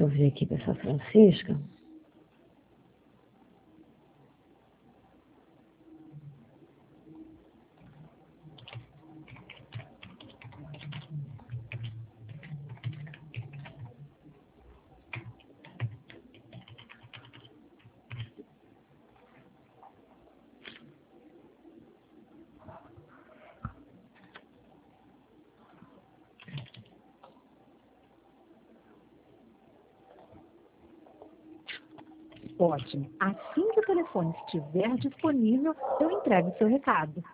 eu ver aqui com essa Francisca. Ótimo. Assim que o telefone estiver disponível, eu entrego o seu recado.